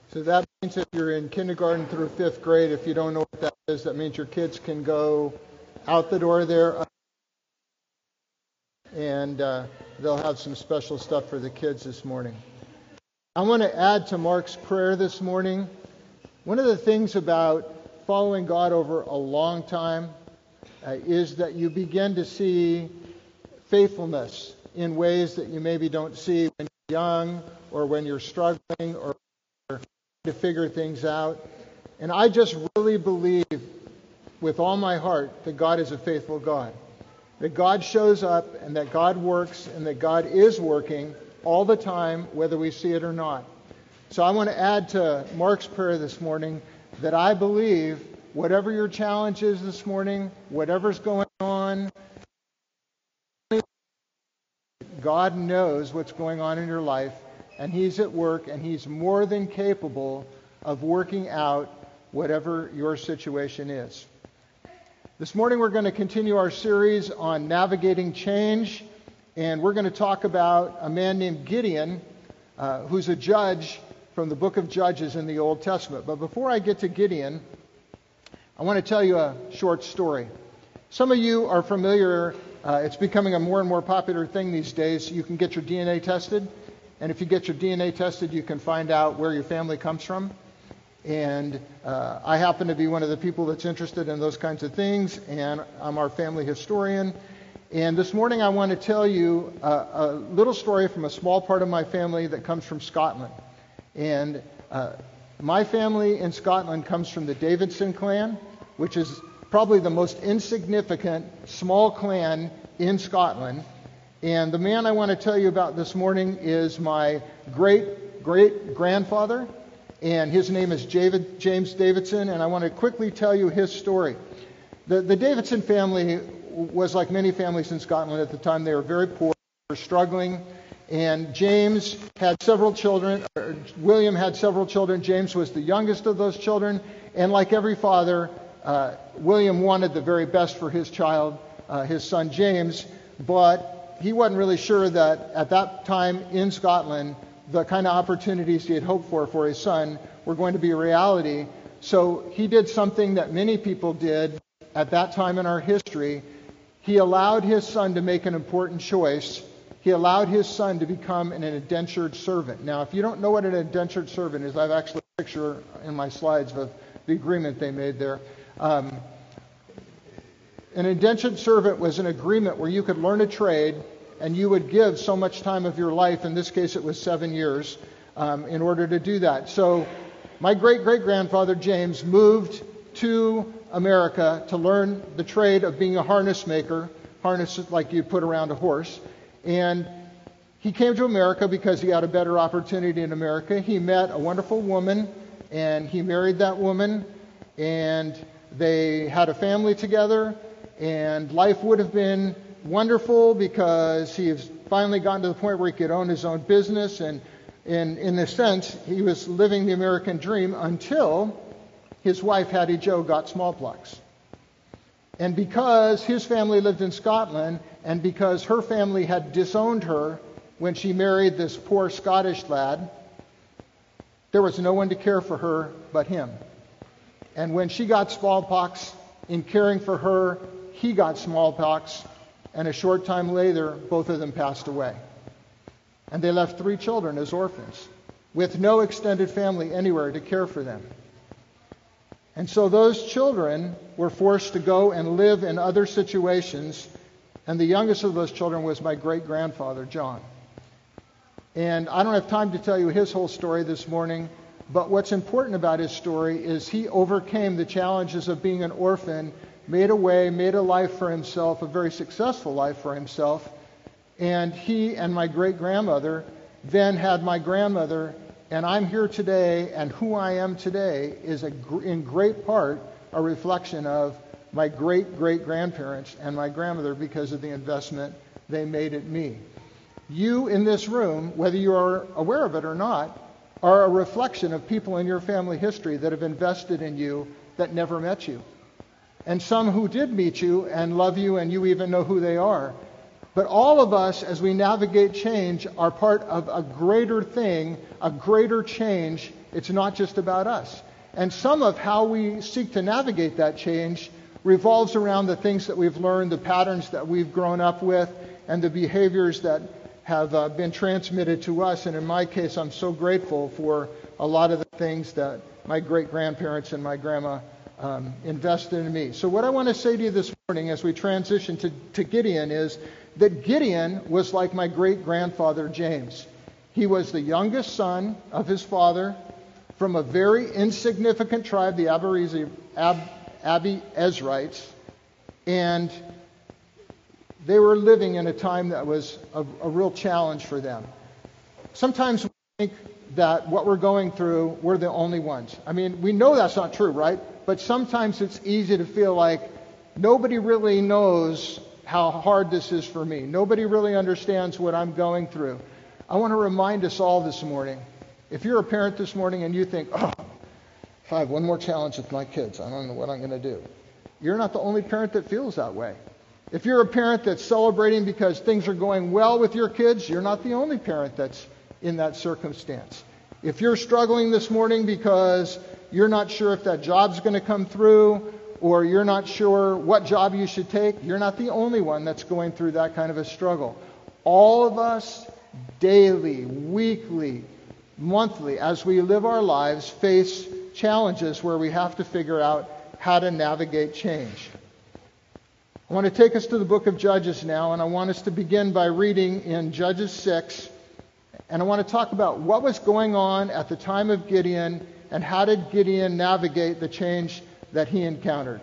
So that means if you're in kindergarten through fifth grade, if you don't know what that is, that means your kids can go out the door there, and they'll have some special stuff for the kids this morning. I want to add to Mark's prayer this morning. One of the things about following God over a long time is that you begin to see faithfulness in ways that you maybe don't see when you're young or when you're struggling or to figure things out. And I just really believe with all my heart that God is a faithful God. That God shows up and that God works and that God is working all the time, whether we see it or not. So I want to add to Mark's prayer this morning that I believe whatever your challenge is this morning, whatever's going on, God knows what's going on in your life, and He's at work, and He's more than capable of working out whatever your situation is. This morning we're going to continue our series on navigating change, and we're going to talk about a man named Gideon, who's a judge from the book of Judges in the Old Testament. But before I get to Gideon, I want to tell you a short story. Some of you are familiar, it's becoming a more and more popular thing these days. You can get your DNA tested, and if you get your DNA tested, you can find out where your family comes from. And I happen to be one of the people that's interested in those kinds of things, and I'm our family historian. And this morning I want to tell you a little story from a small part of my family that comes from Scotland. And my family in Scotland comes from the Davidson clan, which is probably the most insignificant small clan in Scotland. And the man I want to tell you about this morning is my great-great-grandfather, and his name is James Davidson, and I want to quickly tell you his story. The Davidson family was like many families in Scotland at the time. They were very poor, they were struggling, and James had several children. William had several children. James was the youngest of those children, and like every father, William wanted the very best for his child, his son James, but he wasn't really sure that at that time in Scotland, the kind of opportunities he had hoped for his son were going to be a reality. So he did something that many people did at that time in our history. He allowed his son to make an important choice. He allowed his son to become an indentured servant. Now, if you don't know what an indentured servant is, I've actually a picture in my slides of the agreement they made there. An indentured servant was an agreement where you could learn a trade and you would give so much time of your life, in this case it was 7 years, in order to do that. So my great-great-grandfather James moved to America to learn the trade of being a harness maker, harness like you put around a horse. And he came to America because he had a better opportunity in America. He met a wonderful woman, and he married that woman, and they had a family together, and life would have been wonderful because he has finally gotten to the point where he could own his own business, and in a sense, he was living the American dream until his wife, Hattie Jo, got smallpox. And because his family lived in Scotland, and because her family had disowned her when she married this poor Scottish lad, there was no one to care for her but him. And when she got smallpox, in caring for her, he got smallpox, and a short time later, both of them passed away. And they left 3 children as orphans, with no extended family anywhere to care for them. And so those children were forced to go and live in other situations, and the youngest of those children was my great-grandfather, John. And I don't have time to tell you his whole story this morning, but what's important about his story is he overcame the challenges of being an orphan, made a way, made a life for himself, a very successful life for himself, and he and my great-grandmother then had my grandmother. And I'm here today, and who I am today is in great part a reflection of my great-great-grandparents and my grandmother because of the investment they made in me. You in this room, whether you are aware of it or not, are a reflection of people in your family history that have invested in you that never met you. And some who did meet you and love you and you even know who they are. But all of us, as we navigate change, are part of a greater thing, a greater change. It's not just about us. And some of how we seek to navigate that change revolves around the things that we've learned, the patterns that we've grown up with, and the behaviors that have been transmitted to us. And in my case, I'm so grateful for a lot of the things that my great-grandparents and my grandma invested in me. So what I want to say to you this morning as we transition to Gideon is that Gideon was like my great-grandfather James. He was the youngest son of his father from a very insignificant tribe, the Abiezrites, and they were living in a time that was a real challenge for them. Sometimes we think that what we're going through, we're the only ones. I mean, we know that's not true, right? But sometimes it's easy to feel like nobody really knows how hard this is for me. Nobody really understands what I'm going through. I want to remind us all this morning, if you're a parent this morning and you think, oh, if I have one more challenge with my kids, I don't know what I'm going to do. You're not the only parent that feels that way. If you're a parent that's celebrating because things are going well with your kids, you're not the only parent that's in that circumstance. If you're struggling this morning because you're not sure if that job's going to come through, or you're not sure what job you should take, you're not the only one that's going through that kind of a struggle. All of us, daily, weekly, monthly, as we live our lives, face challenges where we have to figure out how to navigate change. I want to take us to the book of Judges now, and I want us to begin by reading in Judges 6, and I want to talk about what was going on at the time of Gideon and how did Gideon navigate the change that he encountered.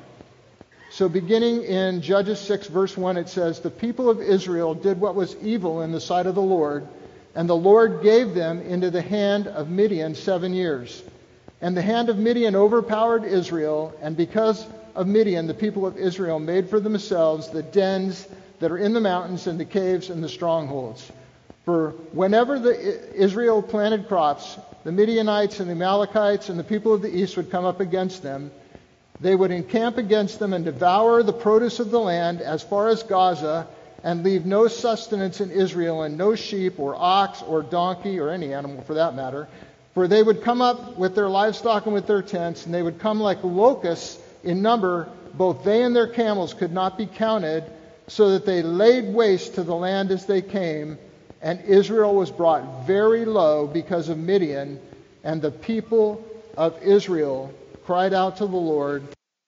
So beginning in Judges 6, verse 1, it says, "The people of Israel did what was evil in the sight of the Lord, and the Lord gave them into the hand of Midian 7 years. And the hand of Midian overpowered Israel, and because of Midian, the people of Israel made for themselves the dens that are in the mountains and the caves and the strongholds. For whenever Israel planted crops, the Midianites and the Amalekites and the people of the east would come up against them. They would encamp against them and devour the produce of the land as far as Gaza, and leave no sustenance in Israel, and no sheep or ox or donkey or any animal for that matter. For they would come up with their livestock and with their tents, and they would come like locusts in number. Both they and their camels could not be counted, so that they laid waste to the land as they came. And Israel was brought very low because of Midian, and the people of Israel cried out to the Lord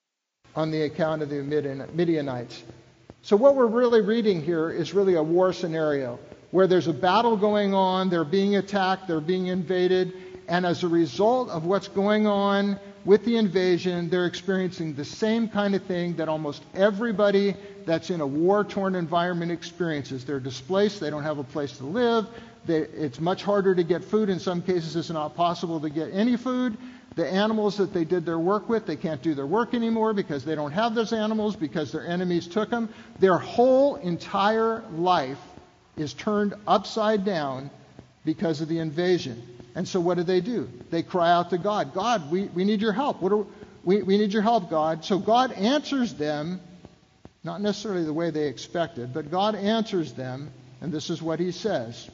on the account of the Midianites." So what we're really reading here is really a war scenario where there's a battle going on, they're being attacked, they're being invaded, and as a result of what's going on with the invasion, they're experiencing the same kind of thing that almost everybody that's in a war-torn environment experiences. They're displaced, they don't have a place to live, it's much harder to get food. In some cases, it's not possible to get any food. The animals that they did their work with, they can't do their work anymore because they don't have those animals because their enemies took them. Their whole entire life is turned upside down because of the invasion. And so what do? They cry out to God. God, we need your help. We need your help, God. So God answers them, not necessarily the way they expected, but God answers them, and this is what he says.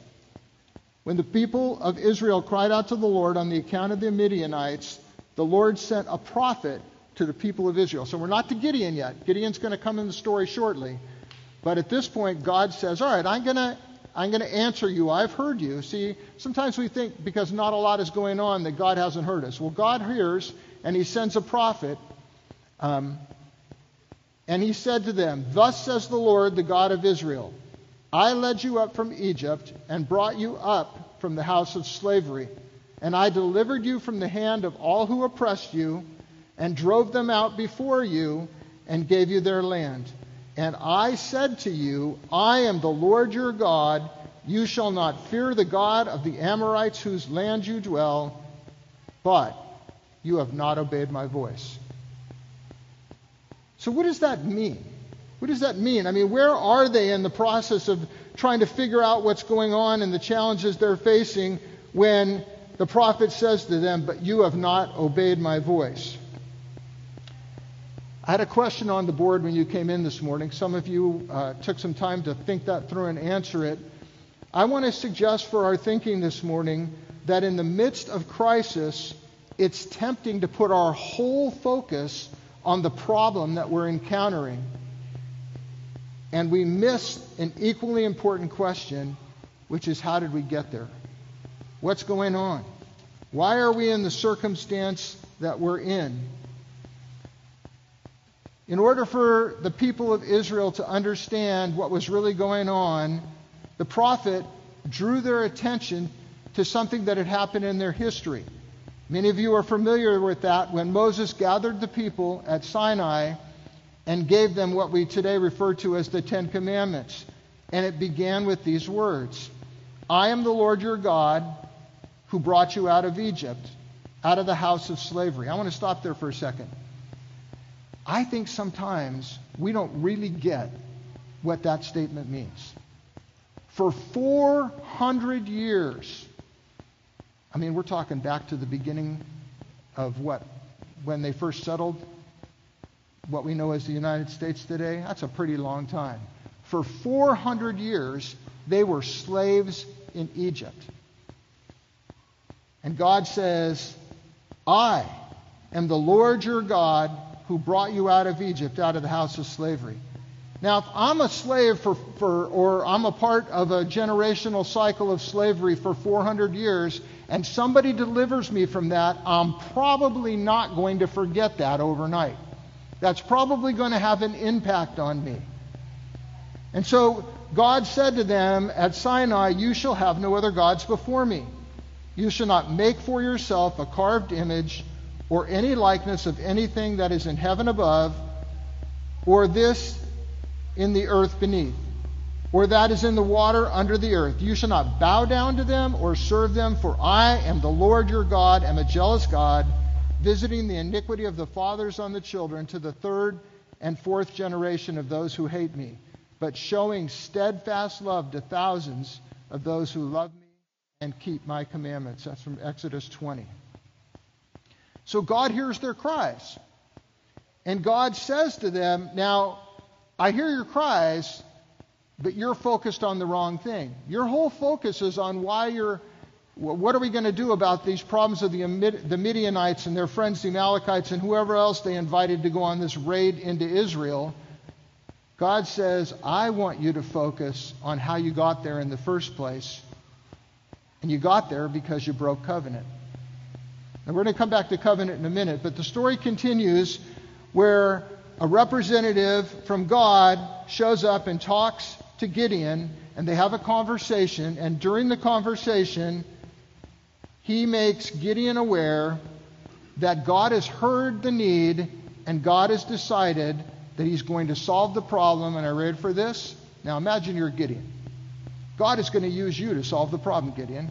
"When the people of Israel cried out to the Lord on the account of the Midianites, the Lord sent a prophet to the people of Israel." So we're not to Gideon yet. Gideon's going to come in the story shortly. But at this point, God says, all right, I'm going to answer you. I've heard you. See, sometimes we think because not a lot is going on that God hasn't heard us. Well, God hears, and he sends a prophet. And he said to them, "Thus says the Lord, the God of Israel, I led you up from Egypt and brought you up from the house of slavery. And I delivered you from the hand of all who oppressed you and drove them out before you and gave you their land. And I said to you, I am the Lord your God. You shall not fear the God of the Amorites whose land you dwell, but you have not obeyed my voice." So what does that mean? What does that mean? I mean, where are they in the process of trying to figure out what's going on and the challenges they're facing when the prophet says to them, "But you have not obeyed my voice"? I had a question on the board when you came in this morning. Some of you took some time to think that through and answer it. I want to suggest for our thinking this morning that in the midst of crisis, it's tempting to put our whole focus on the problem that we're encountering. And we miss an equally important question, which is, how did we get there? What's going on? Why are we in the circumstance that we're in? In order for the people of Israel to understand what was really going on, the prophet drew their attention to something that had happened in their history. Many of you are familiar with that when Moses gathered the people at Sinai and gave them what we today refer to as the Ten Commandments. And it began with these words: I am the Lord your God who brought you out of Egypt, out of the house of slavery. I want to stop there for a second. I think sometimes we don't really get what that statement means. For 400 years, I mean, we're talking back to the beginning of when they first settled what we know as the United States today. That's a pretty long time. For 400 years, they were slaves in Egypt. And God says, I am the Lord your God who brought you out of Egypt, out of the house of slavery. Now, if I'm a slave or I'm a part of a generational cycle of slavery for 400 years, and somebody delivers me from that, I'm probably not going to forget that overnight. That's probably going to have an impact on me. And so God said to them at Sinai, you shall have no other gods before me. You shall not make for yourself a carved image or any likeness of anything that is in heaven above, or this in the earth beneath, or that is in the water under the earth. You shall not bow down to them or serve them, for I am the Lord your God, am a jealous God, visiting the iniquity of the fathers on the children to the third and fourth generation of those who hate me, but showing steadfast love to thousands of those who love me and keep my commandments. That's from Exodus 20. So God hears their cries. And God says to them, now, I hear your cries, but you're focused on the wrong thing. Your whole focus is on what are we going to do about these problems of the Midianites and their friends, the Amalekites, and whoever else they invited to go on this raid into Israel. God says, I want you to focus on how you got there in the first place. And you got there because you broke covenant. And we're going to come back to covenant in a minute, but the story continues where a representative from God shows up and talks to Gideon, and they have a conversation, and during the conversation, he makes Gideon aware that God has heard the need, and God has decided that he's going to solve the problem. And are you ready for this? Now imagine you're Gideon. God is going to use you to solve the problem, Gideon.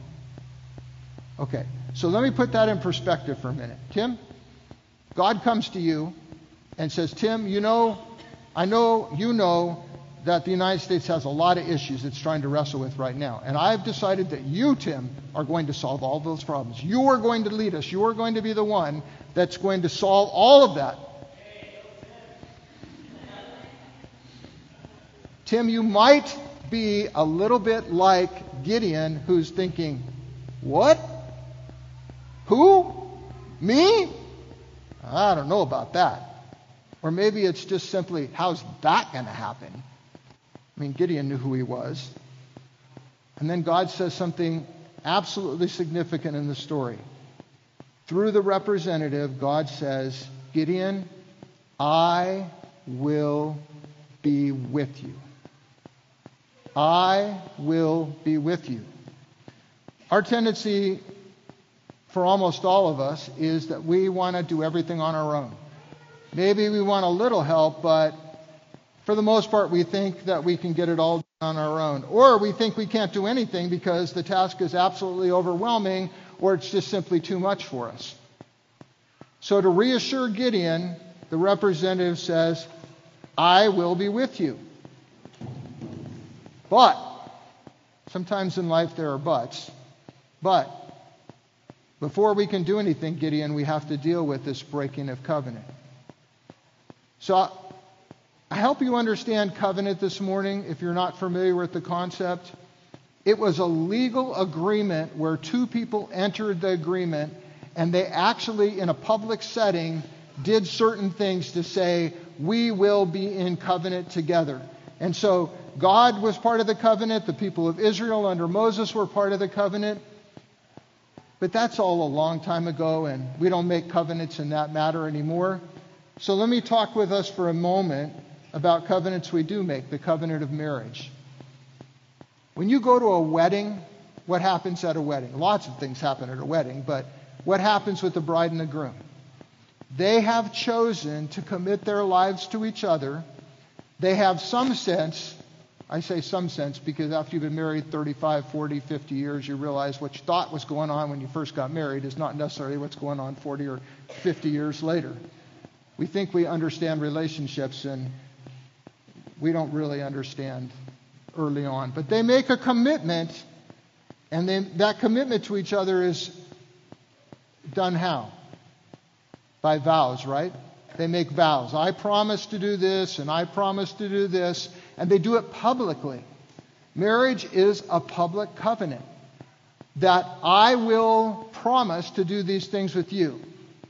Okay, so let me put that in perspective for a minute. Tim, God comes to you and says, Tim, I know you know that the United States has a lot of issues it's trying to wrestle with right now. And I've decided that you, Tim, are going to solve all those problems. You are going to lead us. You are going to be the one that's going to solve all of that. Tim, you might be a little bit like Gideon, who's thinking, what? Who? Me? I don't know about that. Or maybe it's just simply, how's that going to happen? I mean, Gideon knew who he was. And then God says something absolutely significant in the story. Through the representative, God says, Gideon, I will be with you. I will be with you. Our tendency for almost all of us is that we want to do everything on our own. Maybe we want a little help, but for the most part, we think that we can get it all done on our own. Or we think we can't do anything because the task is absolutely overwhelming, or it's just simply too much for us. So to reassure Gideon, the representative says, I will be with you. But, sometimes in life there are buts. But, before we can do anything, Gideon, we have to deal with this breaking of covenant. So I help you understand covenant this morning if you're not familiar with the concept. It was a legal agreement where two people entered the agreement and they actually, in a public setting, did certain things to say, we will be in covenant together. And so God was part of the covenant. The people of Israel under Moses were part of the covenant. But that's all a long time ago, and we don't make covenants in that matter anymore. So let me talk with us for a moment about covenants we do make, the covenant of marriage. When you go to a wedding, what happens at a wedding? Lots of things happen at a wedding, but what happens with the bride and the groom? They have chosen to commit their lives to each other. They have some sense, I say some sense because after you've been married 35, 40, 50 years, you realize what you thought was going on when you first got married is not necessarily what's going on 40 or 50 years later. We think we understand relationships, and we don't really understand early on. But they make a commitment, and that commitment to each other is done how? By vows, right? They make vows. I promise to do this, and I promise to do this, and they do it publicly. Marriage is a public covenant that I will promise to do these things with you.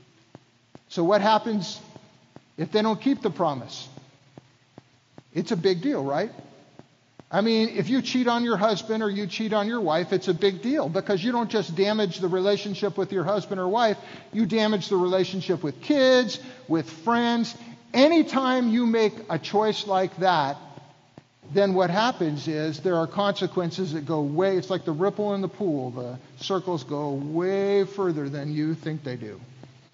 So what happens if they don't keep the promise? It's a big deal, right? I mean, if you cheat on your husband or you cheat on your wife, it's a big deal because you don't just damage the relationship with your husband or wife, you damage the relationship with kids, with friends. Anytime you make a choice like that, then what happens is there are consequences that go way, it's like the ripple in the pool. The circles go way further than you think they do.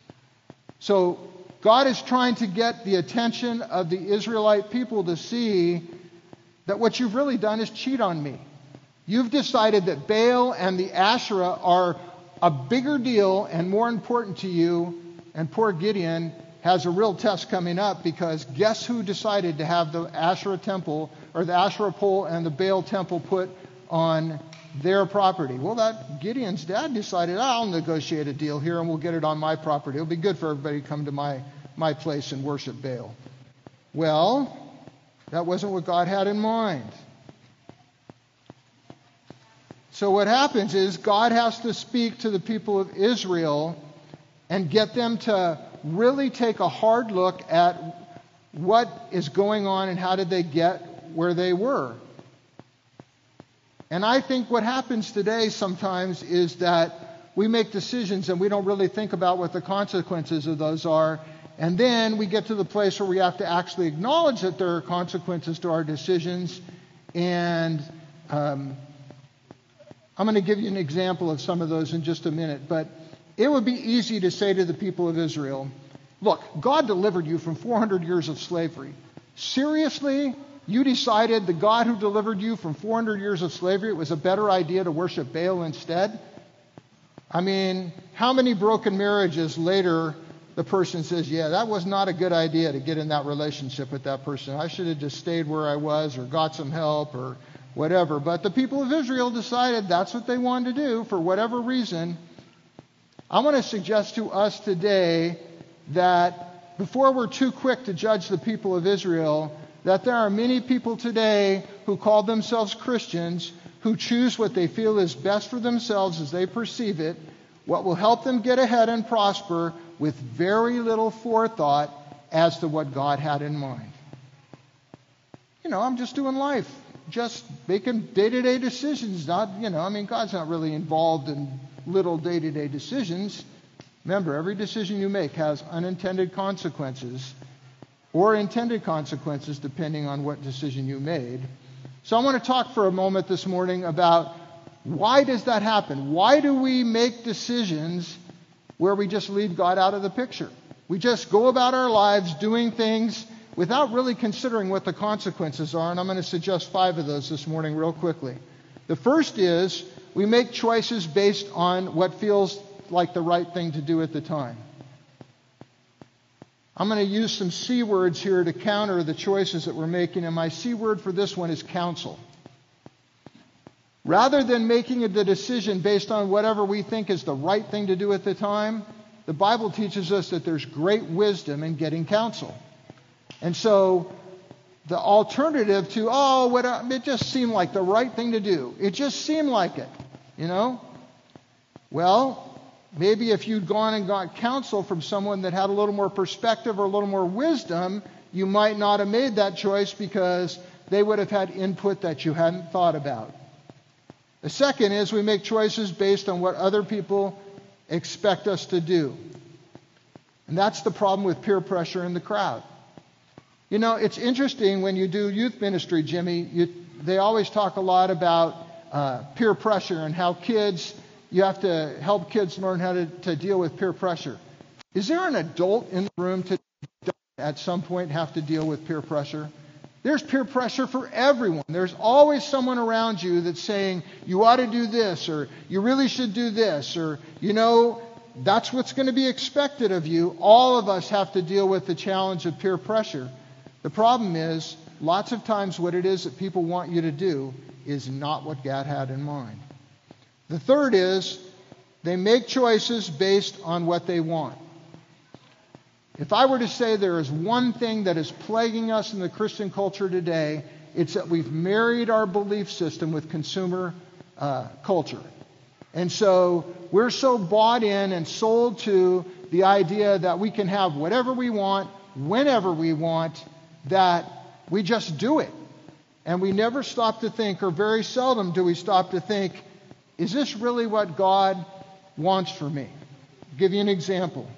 So God is trying to get the attention of the Israelite people to see that what you've really done is cheat on me. You've decided that Baal and the Asherah are a bigger deal and more important to you, and poor Gideon has a real test coming up because guess who decided to have the Asherah temple, or the Asherah pole and the Baal temple put on their property? Well, that Gideon's dad decided, I'll negotiate a deal here and we'll get it on my property. It'll be good for everybody to come to my place and worship Baal. Well, that wasn't what God had in mind. So what happens is God has to speak to the people of Israel and get them to really take a hard look at what is going on and how did they get where they were. And I think what happens today sometimes is that we make decisions and we don't really think about what the consequences of those are. And then we get to the place where we have to actually acknowledge that there are consequences to our decisions. And I'm going to give you an example of some of those in just a minute. But it would be easy to say to the people of Israel, look, God delivered you from 400 years of slavery. Seriously? You decided the God who delivered you from 400 years of slavery, it was a better idea to worship Baal instead? I mean, how many broken marriages later the person says, yeah, that was not a good idea to get in that relationship with that person. I should have just stayed where I was or got some help or whatever. But the people of Israel decided that's what they wanted to do for whatever reason. I want to suggest to us today that before we're too quick to judge the people of Israel, that there are many people today who call themselves Christians who choose what they feel is best for themselves as they perceive it, what will help them get ahead and prosper with very little forethought as to what God had in mind. You know, I'm just doing life, just making day-to-day decisions. God's not really involved in little day-to-day decisions. Remember, every decision you make has unintended consequences or intended consequences depending on what decision you made. So I want to talk for a moment this morning about why does that happen? Why do we make decisions where we just leave God out of the picture? We just go about our lives doing things without really considering what the consequences are, and I'm going to suggest 5 of those this morning real quickly. The first is we make choices based on what feels like the right thing to do at the time. I'm going to use some C words here to counter the choices that we're making, and my C word for this one is counsel. Rather than making the decision based on whatever we think is the right thing to do at the time, the Bible teaches us that there's great wisdom in getting counsel. And so the alternative to, it just seemed like the right thing to do. It just seemed like it, Well, maybe if you'd gone and got counsel from someone that had a little more perspective or a little more wisdom, you might not have made that choice because they would have had input that you hadn't thought about. The second is we make choices based on what other people expect us to do. And that's the problem with peer pressure in the crowd. It's interesting when you do youth ministry, Jimmy, they always talk a lot about peer pressure and how you have to help kids learn how to deal with peer pressure. Is there an adult in the room to at some point have to deal with peer pressure? There's peer pressure for everyone. There's always someone around you that's saying, you ought to do this, or you really should do this, or, that's what's going to be expected of you. All of us have to deal with the challenge of peer pressure. The problem is, lots of times what it is that people want you to do is not what God had in mind. The third is, they make choices based on what they want. If I were to say there is one thing that is plaguing us in the Christian culture today, it's that we've married our belief system with consumer culture. And so we're so bought in and sold to the idea that we can have whatever we want, whenever we want, that we just do it. And we never stop to think, or very seldom do we stop to think, is this really what God wants for me? I'll give you an example.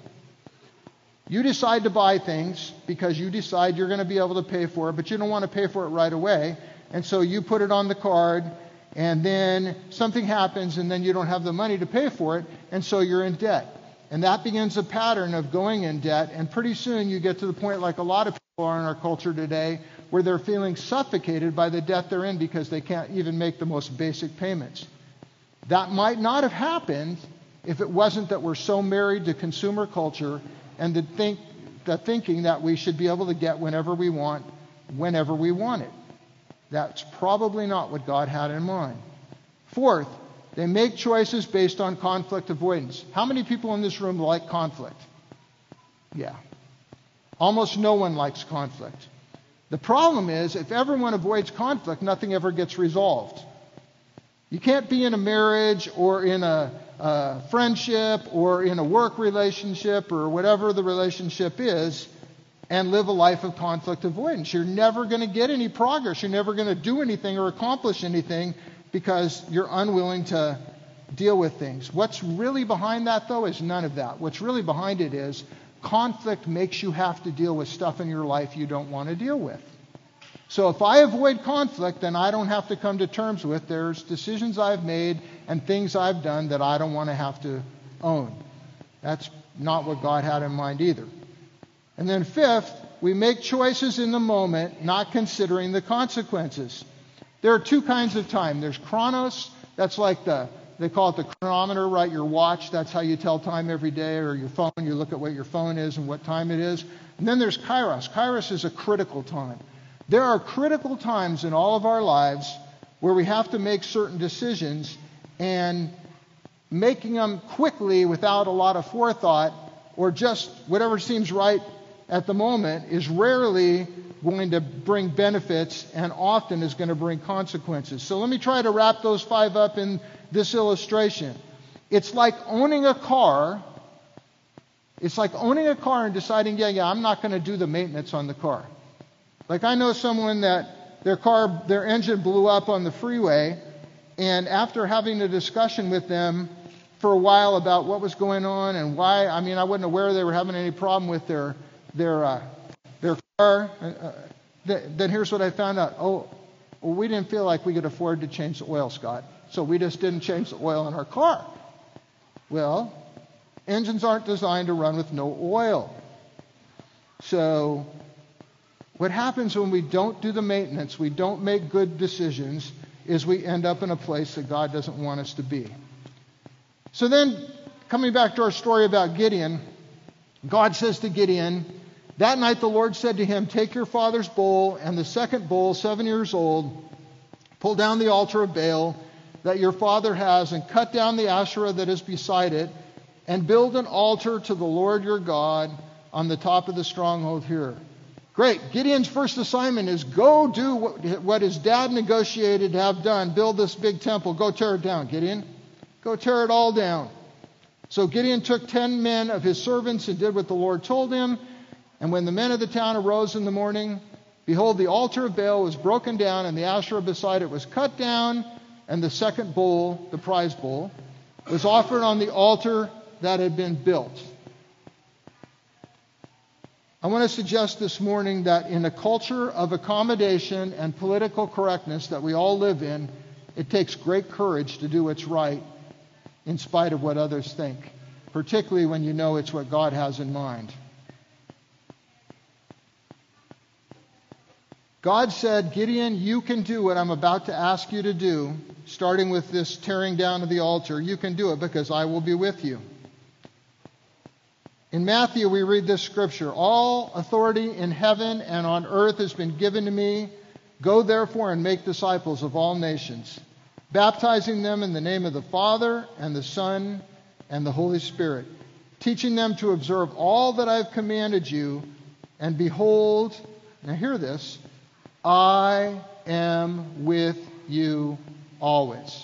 You decide to buy things because you decide you're going to be able to pay for it, but you don't want to pay for it right away. And so you put it on the card, and then something happens, and then you don't have the money to pay for it, and so you're in debt. And that begins a pattern of going in debt, and pretty soon you get to the point, like a lot of people are in our culture today, where they're feeling suffocated by the debt they're in because they can't even make the most basic payments. That might not have happened if it wasn't that we're so married to consumer culture and the thinking that we should be able to get whenever we want, whenever we want it. That's probably not what God had in mind. Fourth, they make choices based on conflict avoidance. How many people in this room like conflict? Yeah. Almost no one likes conflict. The problem is, if everyone avoids conflict, nothing ever gets resolved. You can't be in a marriage or in a friendship or in a work relationship or whatever the relationship is and live a life of conflict avoidance. You're never going to get any progress. You're never going to do anything or accomplish anything because you're unwilling to deal with things. What's really behind that, though, is none of that. What's really behind it is conflict makes you have to deal with stuff in your life you don't want to deal with. So if I avoid conflict, then I don't have to come to terms with there's decisions I've made and things I've done that I don't want to have to own. That's not what God had in mind either. And then fifth, we make choices in the moment, not considering the consequences. There are two kinds of time. There's chronos, that's like they call it the chronometer, right? Your watch, that's how you tell time every day, or your phone, you look at what your phone is and what time it is. And then there's kairos. Kairos is a critical time. There are critical times in all of our lives where we have to make certain decisions, and making them quickly without a lot of forethought or just whatever seems right at the moment is rarely going to bring benefits and often is going to bring consequences. So let me try to wrap those five up in this illustration. It's like owning a car. It's like owning a car and deciding, I'm not going to do the maintenance on the car. Like I know someone that their engine blew up on the freeway, and after having a discussion with them for a while about what was going on and why, I wasn't aware they were having any problem with their car. Then here's what I found out. We didn't feel like we could afford to change the oil, Scott. So we just didn't change the oil in our car. Well, engines aren't designed to run with no oil. So what happens when we don't do the maintenance, we don't make good decisions, is we end up in a place that God doesn't want us to be. So then, coming back to our story about Gideon, God says to Gideon, that night the Lord said to him, take your father's bull and the second bull, 7 years old, pull down the altar of Baal that your father has and cut down the Asherah that is beside it and build an altar to the Lord your God on the top of the stronghold here. Great. Gideon's first assignment is go do what his dad negotiated to have done. Build this big temple. Go tear it down, Gideon. Go tear it all down. So Gideon took 10 men of his servants and did what the Lord told him. And when the men of the town arose in the morning, behold, the altar of Baal was broken down, and the Asherah beside it was cut down, and the second bull, the prize bull, was offered on the altar that had been built. I want to suggest this morning that in a culture of accommodation and political correctness that we all live in, it takes great courage to do what's right in spite of what others think, particularly when you know it's what God has in mind. God said, Gideon, you can do what I'm about to ask you to do, starting with this tearing down of the altar. You can do it because I will be with you. In Matthew, we read this scripture, all authority in heaven and on earth has been given to me. Go therefore and make disciples of all nations, baptizing them in the name of the Father and the Son and the Holy Spirit, teaching them to observe all that I've commanded you. And behold, now hear this, I am with you always.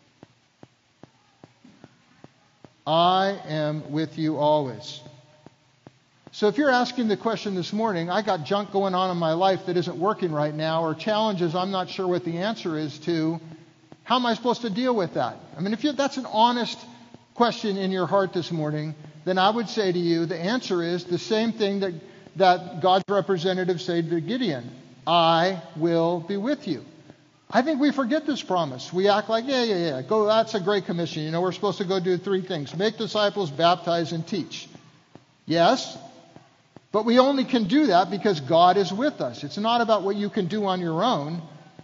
I am with you always. So if you're asking the question this morning, I got junk going on in my life that isn't working right now, or challenges I'm not sure what the answer is to, how am I supposed to deal with that? I mean, if that's an honest question in your heart this morning, then I would say to you, the answer is the same thing that God's representative said to Gideon. I will be with you. I think we forget this promise. We act like, yeah, go, that's a great commission. You know, we're supposed to go do 3 things. Make disciples, baptize, and teach. Yes, but we only can do that because God is with us. It's not about what you can do on your own.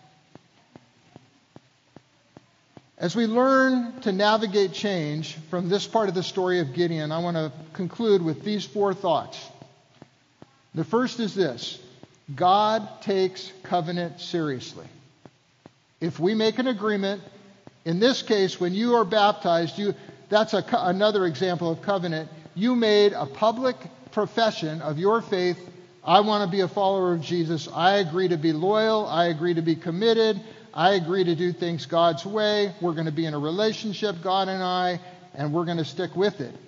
As we learn to navigate change from this part of the story of Gideon, I want to conclude with these 4 thoughts. The first is this: God takes covenant seriously. If we make an agreement, in this case, when you are baptized, that's another example of covenant. You made a public profession of your faith. I want to be a follower of Jesus. I agree to be loyal. I agree to be committed. I agree to do things God's way. We're going to be in a relationship, God and I, and we're going to stick with it.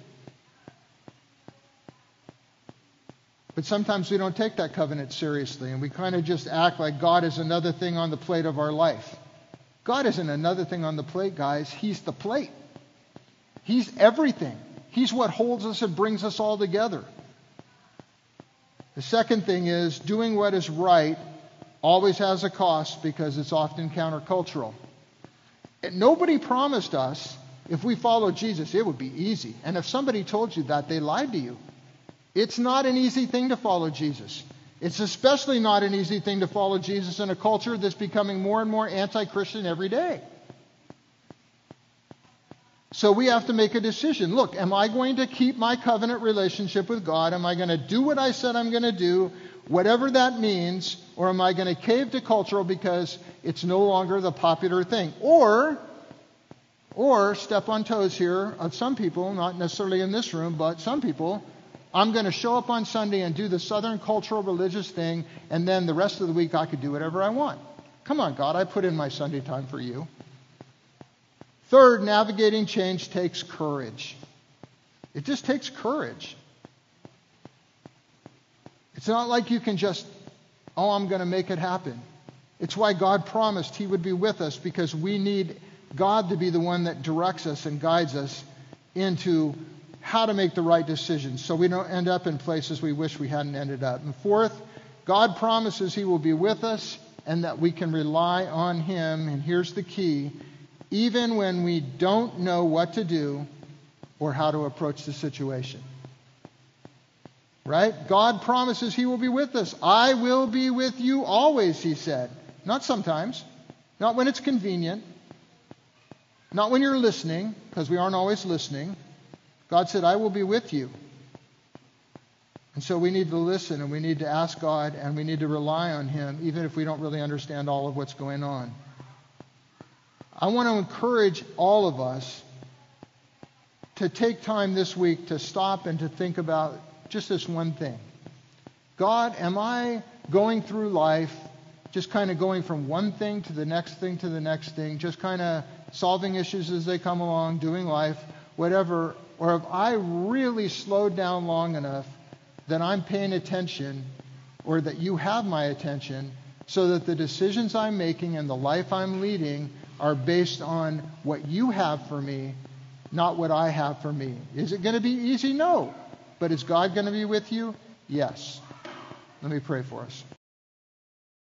But sometimes we don't take that covenant seriously, and we kind of just act like God is another thing on the plate of our life. God isn't another thing on the plate, guys. He's the plate. He's everything. He's what holds us and brings us all together. The second thing is, doing what is right always has a cost because it's often countercultural. And nobody promised us if we follow Jesus, it would be easy. And if somebody told you that, they lied to you. It's not an easy thing to follow Jesus. It's especially not an easy thing to follow Jesus in a culture that's becoming more and more anti-Christian every day. So we have to make a decision. Look, am I going to keep my covenant relationship with God? Am I going to do what I said I'm going to do, whatever that means? Or am I going to cave to cultural because it's no longer the popular thing? Or step on toes here of some people, not necessarily in this room, but some people, I'm going to show up on Sunday and do the Southern cultural religious thing, and then the rest of the week I could do whatever I want. Come on, God, I put in my Sunday time for you. Third, navigating change takes courage. It just takes courage. It's not like you can just, I'm going to make it happen. It's why God promised He would be with us, because we need God to be the one that directs us and guides us into how to make the right decisions so we don't end up in places we wish we hadn't ended up. And fourth, God promises He will be with us and that we can rely on Him. And here's the key: even when we don't know what to do or how to approach the situation. Right? God promises He will be with us. I will be with you always, He said. Not sometimes. Not when it's convenient. Not when you're listening, because we aren't always listening. God said, I will be with you. And so we need to listen, and we need to ask God, and we need to rely on Him, even if we don't really understand all of what's going on. I want to encourage all of us to take time this week to stop and to think about just this one thing. God, am I going through life just kind of going from one thing to the next thing to the next thing, just kind of solving issues as they come along, doing life, whatever, or have I really slowed down long enough that I'm paying attention, or that you have my attention, so that the decisions I'm making and the life I'm leading are based on what you have for me, not what I have for me? Is it going to be easy? No. But is God going to be with you? Yes. Let me pray for us.